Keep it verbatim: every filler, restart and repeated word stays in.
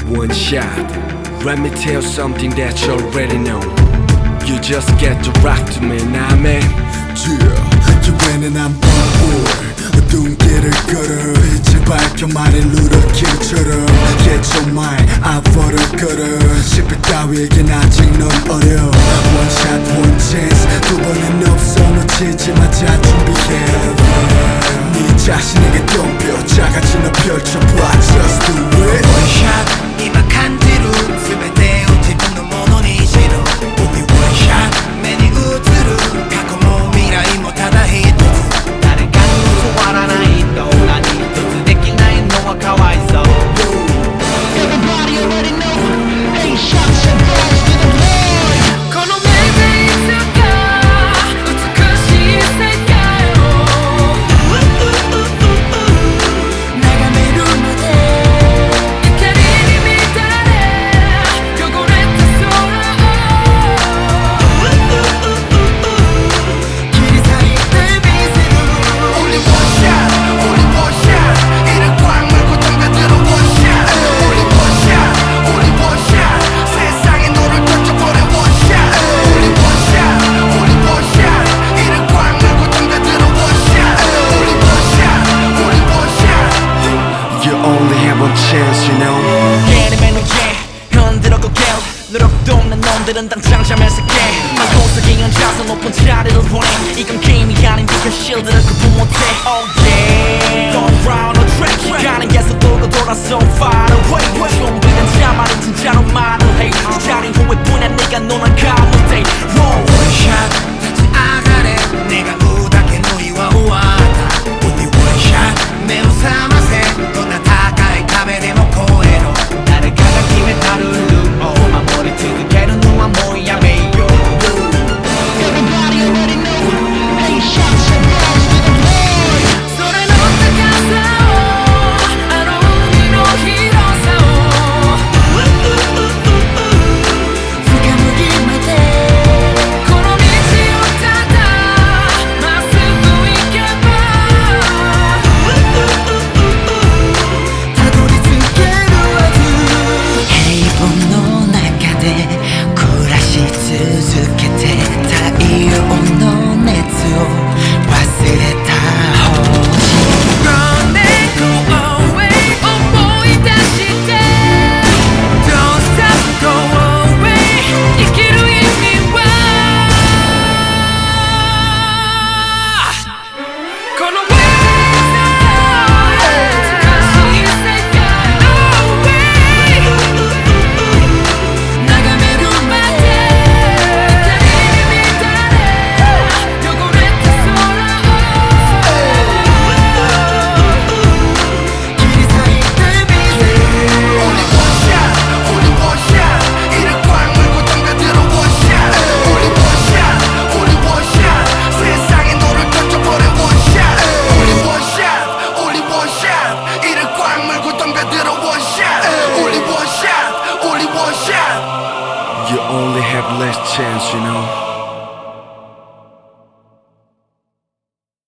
one shot. Let me tell you something that you already know. You just get to rock to me, nah man. Yeah, 기회는 안 보고 어두운 길을 걸어 빛을 밝혀 말인 루더킬처럼 Get your mind out for the gutter 실패 따위에겐 아직 넌 어려 One shot, one chance 두 번은 없어 놓치지 마자 준비해 네 자신에게 덤벼 작아진 너 펼쳐봐 Just do it One shot今感じる全てを自分のものにしろ Only one shot 目に映る過去も未来もただ一つ誰かに教わらないと何一つできないのはかわいそう Everybody already know eight shots and goes to the Lord この目でいつか美しい世界を眺めるまで光に満たれ汚れた空を切り裂いてみせる Only one shot, only one shot 이를 꽉 물고 덤벼들어 one shot Only one shot, only one shot 세상에 너를 던져버려 one shot Only one shot, only one shot 이를 꽉 물고 덤벼들어 one shot Only one shot, only one shot You only have one chance, you know. 게임의 노예 흔들어고 깨 노력도 없는 놈들은 당장 잠에서 깨 마구석에 앉아서 높은 자리를 보내 이건 게임이 아닌 네가 실드를 구분 못해 Oh yeah Going round the track 가는 계속 돌고 돌아서 fire